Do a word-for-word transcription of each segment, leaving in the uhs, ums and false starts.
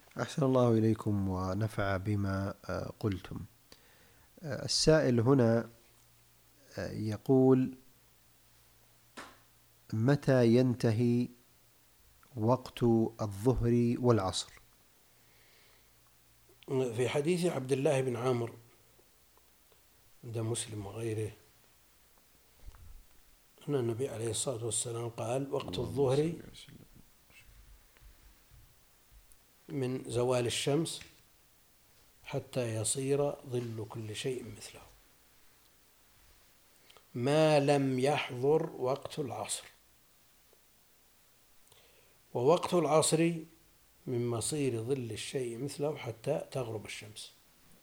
أحسن الله إليكم ونفع بما قلتم. السائل هنا يقول: متى ينتهي وقت الظهر والعصر؟ في حديث عبد الله بن عامر عند مسلم وغيره أن النبي عليه الصلاة والسلام قال: وقت الظهر من زوال الشمس حتى يصير ظل كل شيء مثله، ما لم يحضر وقت العصر. ووقت العصر من مصير ظل الشيء مثله حتى تغرب الشمس،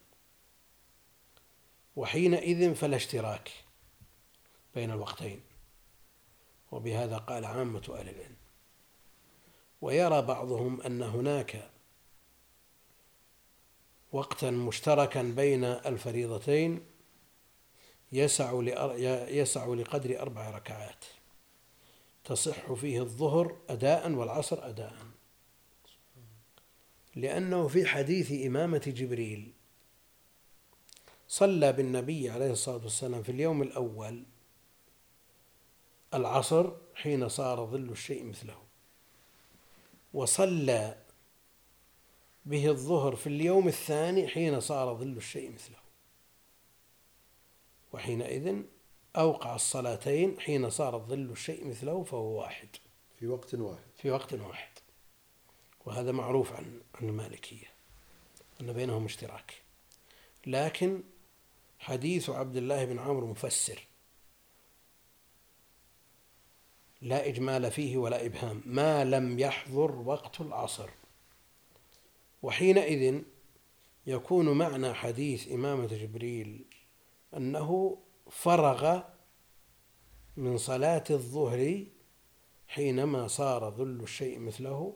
وحينئذ فلا اشتراك بين الوقتين، وبهذا قال عامة أهل العلم. ويرى بعضهم أن هناك وقتا مشتركا بين الفريضتين يسع يسع لقدر أربع ركعات تصح فيه الظهر أداء والعصر أداء، لأنه في حديث إمامة جبريل صلى بالنبي عليه الصلاة والسلام في اليوم الأول العصر حين صار ظل الشيء مثله، وصلى به الظهر في اليوم الثاني حين صار ظل الشيء مثله، وحينئذ أوقع الصلاتين حين صار ظل الشيء مثله، فهو واحد في وقت واحد في وقت واحد. وهذا معروف عن عن المالكية أن بينهم اشتراك. لكن حديث عبد الله بن عمرو مفسر لا إجمال فيه ولا إبهام، ما لم يحضر وقت العصر. وحينئذ يكون معنى حديث إمامة جبريل أنه فرغ من صلاة الظهر حينما صار ظل الشيء مثله،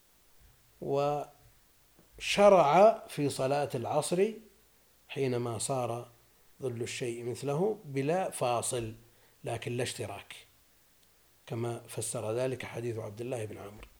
وشرع في صلاة العصر حينما صار ظل الشيء مثله بلا فاصل، لكن لا اشتراك، كما فسر ذلك حديث عبد الله بن عمرو.